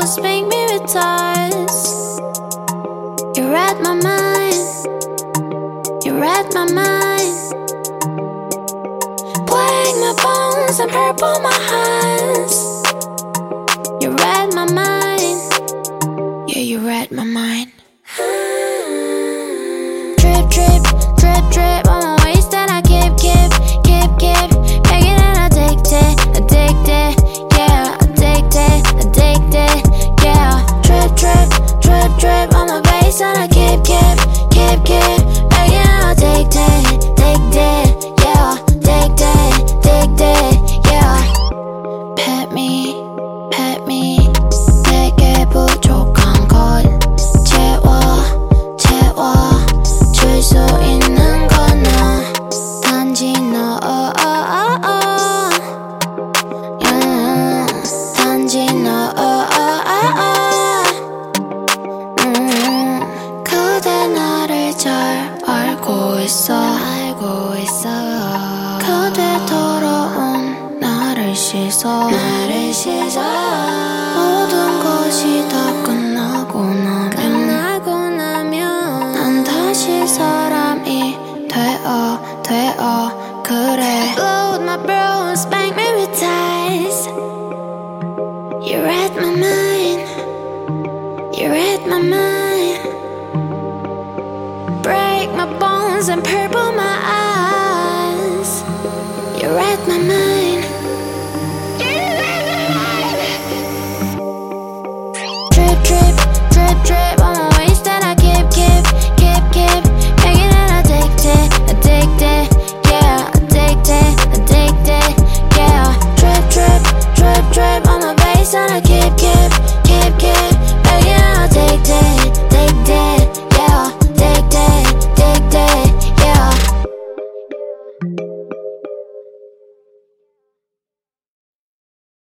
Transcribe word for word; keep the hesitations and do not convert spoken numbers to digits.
spank me with ties. You read my mind, you read my mind. Black my bones and purple my hands. You read my mind, yeah, you read my mind. Drip, drip, drip, drip on my waist that I keep, keep, keep, keep. Begging and addicted, addicted, yeah, addicted, addicted, yeah. Drip, drip, drip, drip on my waist that I keep, keep, keep, keep. Begging and addicted, addicted, yeah, addicted, addicted, yeah. Pet me, pet me. 내게 부족한 것 채워, 채워. 줄 수 있는 거는 단지 너, oh, oh, oh. Yeah. 단지 너, oh, oh, oh. 음. 그대 나를 잘 알고 있어, 알고 있어. 그대 더러운 나를 씻어, 나를 씻어. 모든 것이 다 끝나고 나면, 끝나고 나면 난 다시 사람이 되어, 되어 그래. Blow with my bro and spank me with ties. You read my mind, you read my mind.